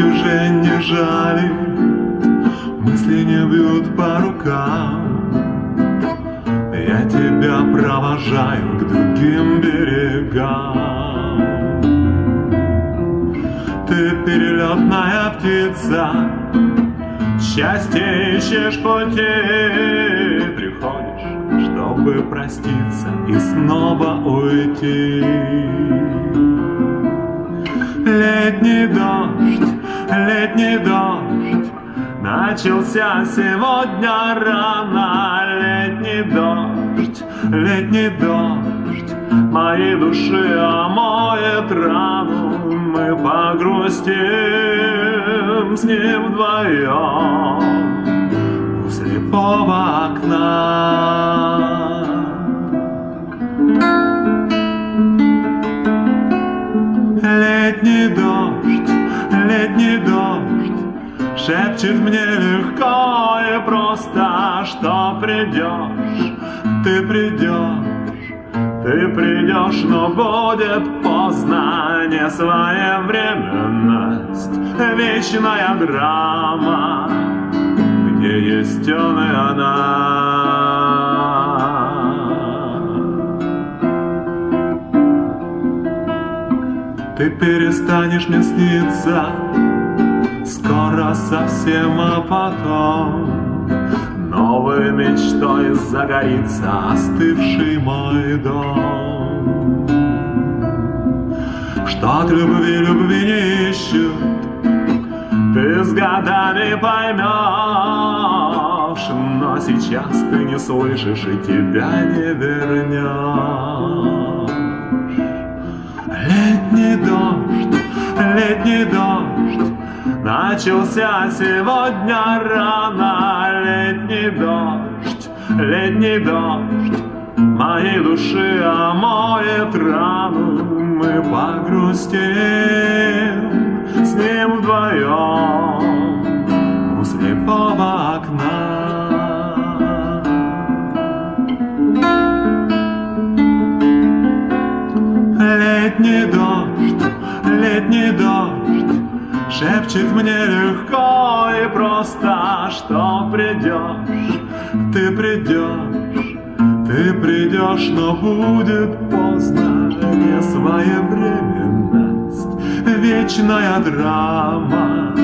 уже не жалит, мысли не бьют по рукам. Я тебя провожаю к другим берегам. Ты перелетная птица, счастье ищешь пути. Приходишь, чтобы проститься и снова уйти. Летний дождь, начался сегодня рано. Летний дождь, моей души омоет рану. Мы погрустим с ним вдвоем у слепого окна. Летний дождь, шепчет мне легко и просто, что придешь, ты придешь, но будет поздно. Несвоевременность, вечная драма, где есть он и она. Ты перестанешь мне сниться скоро совсем, а потом новой мечтой загорится остывший мой дом. Что от любви не ищут, ты с годами поймешь, но сейчас ты не слышишь и тебя не вернешь. Летний дождь, начался сегодня рано. Летний дождь, моей души омоет рану. Мы погрустим с ним вдвоем у слепого окна. Летний дождь, шепчет мне легко и просто, что придешь, ты придешь, но будет поздно. Несвоевременность, вечная драма,